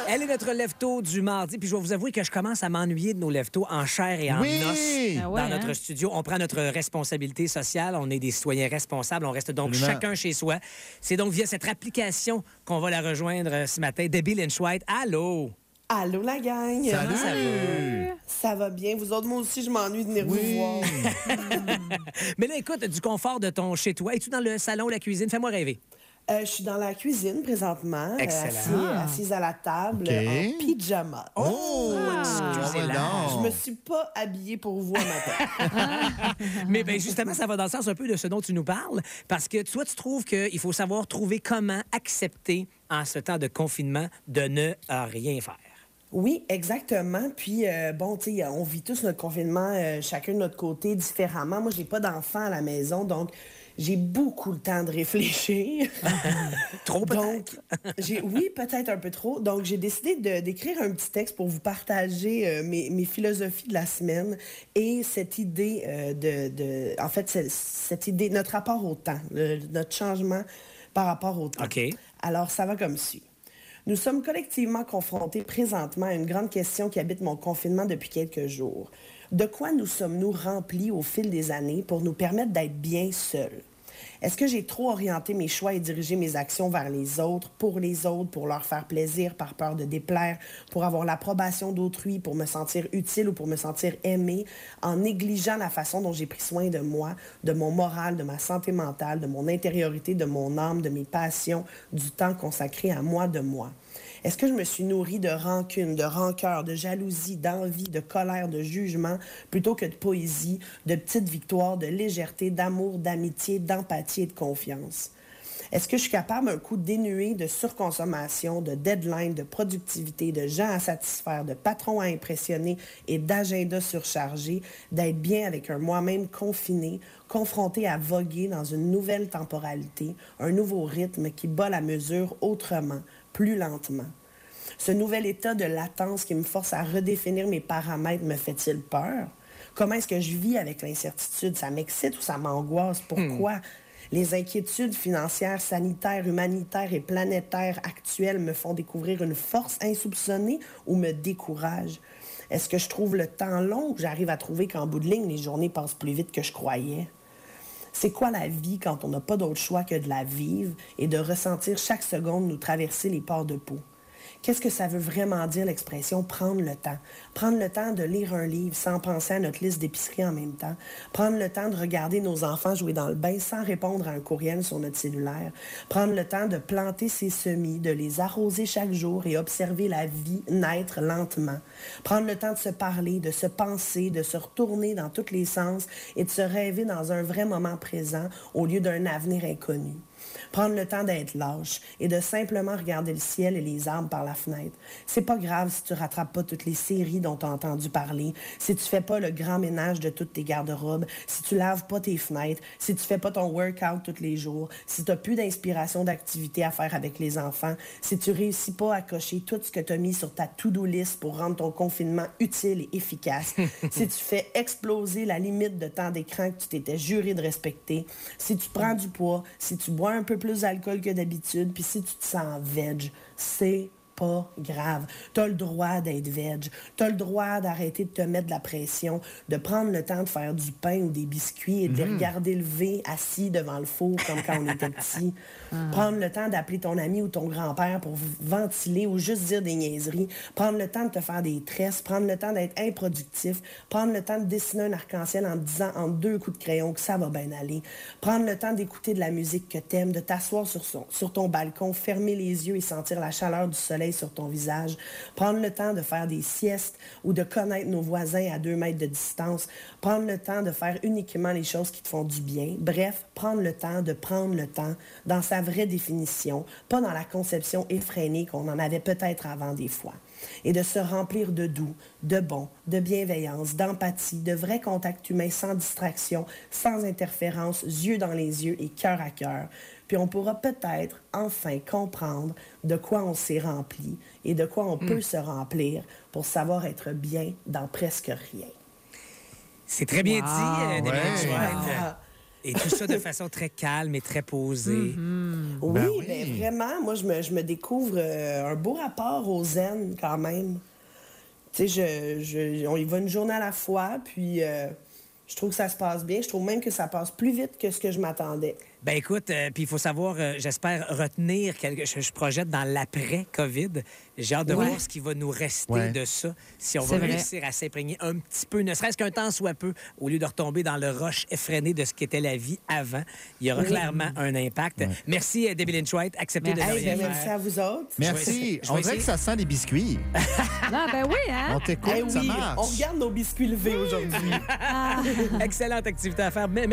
Elle est notre lève-tôt du mardi. Puis je vais vous avouer que je commence à m'ennuyer de nos lève-tôt en chair et en os dans notre studio. On prend notre responsabilité sociale. On est des citoyens responsables. On reste donc chacun chez soi. C'est donc via cette application qu'on va la rejoindre ce matin. Debbie Lynch-White, allô? Allô, la gang! Salut! Ça va? Ça va bien. Vous autres, moi aussi, je m'ennuie de venir vous voir. Mais là, écoute, du confort de ton chez-toi. Es-tu dans le salon, la cuisine? Fais-moi rêver. Je suis dans la cuisine présentement, assise à la table, en pyjama. Excusez-la. Je me suis pas habillée pour vous un matin. Mais ben justement, ça va dans le sens un peu de ce dont tu nous parles, parce que toi, tu trouves qu'il faut savoir trouver comment accepter, en ce temps de confinement, de ne rien faire. Oui, exactement. Puis, tu sais, on vit tous notre confinement, chacun de notre côté, différemment. Moi, j'ai pas d'enfants à la maison, donc j'ai beaucoup le temps de réfléchir. Trop peut-être? Oui, peut-être un peu trop. Donc, j'ai décidé d'écrire un petit texte pour vous partager mes philosophies de la semaine et cette idée en fait, cette idée, notre rapport au temps, notre changement par rapport au temps. OK. Alors, ça va comme suit. Nous sommes collectivement confrontés présentement à une grande question qui habite mon confinement depuis quelques jours. De quoi nous sommes-nous remplis au fil des années pour nous permettre d'être bien seuls? Est-ce que j'ai trop orienté mes choix et dirigé mes actions vers les autres, pour leur faire plaisir, par peur de déplaire, pour avoir l'approbation d'autrui, pour me sentir utile ou pour me sentir aimé, en négligeant la façon dont j'ai pris soin de moi, de mon moral, de ma santé mentale, de mon intériorité, de mon âme, de mes passions, du temps consacré à moi de moi? Est-ce que je me suis nourrie de rancune, de rancœur, de jalousie, d'envie, de colère, de jugement, plutôt que de poésie, de petites victoires, de légèreté, d'amour, d'amitié, d'empathie et de confiance? Est-ce que je suis capable, un coup dénué de surconsommation, de deadline, de productivité, de gens à satisfaire, de patrons à impressionner et d'agendas surchargés, d'être bien avec un moi-même confiné, confronté à voguer dans une nouvelle temporalité, un nouveau rythme qui bat la mesure autrement, plus lentement? Ce nouvel état de latence qui me force à redéfinir mes paramètres me fait-il peur? Comment est-ce que je vis avec l'incertitude? Ça m'excite ou ça m'angoisse? Pourquoi? Les inquiétudes financières, sanitaires, humanitaires et planétaires actuelles me font découvrir une force insoupçonnée ou me découragent? Est-ce que je trouve le temps long ou j'arrive à trouver qu'en bout de ligne, les journées passent plus vite que je croyais? C'est quoi la vie quand on n'a pas d'autre choix que de la vivre et de ressentir chaque seconde nous traverser les pores de peau? Qu'est-ce que ça veut vraiment dire l'expression « prendre le temps ». Prendre le temps de lire un livre sans penser à notre liste d'épicerie en même temps. Prendre le temps de regarder nos enfants jouer dans le bain sans répondre à un courriel sur notre cellulaire. Prendre le temps de planter ses semis, de les arroser chaque jour et observer la vie naître lentement. Prendre le temps de se parler, de se penser, de se retourner dans tous les sens et de se rêver dans un vrai moment présent au lieu d'un avenir inconnu. Prendre le temps d'être lâche et de simplement regarder le ciel et les arbres par la fenêtre. C'est pas grave si tu rattrapes pas toutes les séries dont tu as entendu parler, si tu fais pas le grand ménage de toutes tes garde-robes, si tu laves pas tes fenêtres, si tu fais pas ton workout tous les jours, si tu n'as plus d'inspiration d'activité à faire avec les enfants, si tu réussis pas à cocher tout ce que tu as mis sur ta to-do list pour rendre ton confinement utile et efficace, si tu fais exploser la limite de temps d'écran que tu t'étais juré de respecter, si tu prends du poids, si tu bois un peu plus d'alcool que d'habitude, puis si tu te sens veg, c'est pas grave. T'as le droit d'être veg. T'as le droit d'arrêter de te mettre de la pression, de prendre le temps de faire du pain ou des biscuits et de les regarder lever assis devant le four comme quand on était petit. Prendre le temps d'appeler ton ami ou ton grand-père pour ventiler ou juste dire des niaiseries. Prendre le temps de te faire des tresses. Prendre le temps d'être improductif. Prendre le temps de dessiner un arc-en-ciel en te disant en 2 coups de crayon que ça va bien aller. Prendre le temps d'écouter de la musique que t'aimes, de t'asseoir sur ton balcon, fermer les yeux et sentir la chaleur du soleil sur ton visage, prendre le temps de faire des siestes ou de connaître nos voisins à 2 mètres de distance, prendre le temps de faire uniquement les choses qui te font du bien. Bref, prendre le temps de prendre le temps dans sa vraie définition, pas dans la conception effrénée qu'on en avait peut-être avant des fois. Et de se remplir de doux, de bon, de bienveillance, d'empathie, de vrais contacts humains sans distraction, sans interférence, yeux dans les yeux et cœur à cœur. Puis on pourra peut-être enfin comprendre de quoi on s'est rempli et de quoi on peut se remplir pour savoir être bien dans presque rien. C'est très bien dit, Debbie Lynch-White. Et tout ça de façon très calme et très posée. Oui, ben vraiment, moi, je me découvre un beau rapport au zen quand même. Tu sais, on y va une journée à la fois, puis je trouve que ça se passe bien. Je trouve même que ça passe plus vite que ce que je m'attendais. Ben écoute, puis il faut savoir, j'espère retenir je projette dans l'après-COVID. J'ai hâte de voir ce qui va nous rester de ça. Si on va réussir à s'imprégner un petit peu, ne serait-ce qu'un temps soit peu, au lieu de retomber dans le rush effréné de ce qu'était la vie avant. Il y aura clairement un impact. Merci, Debbie Lynch-White. Acceptez de rien faire. Merci à vous autres. Merci. On dirait que ça sent des biscuits. Non, ben oui, hein? On t'écoute, ça marche. On regarde nos biscuits levés aujourd'hui. Excellente activité à faire.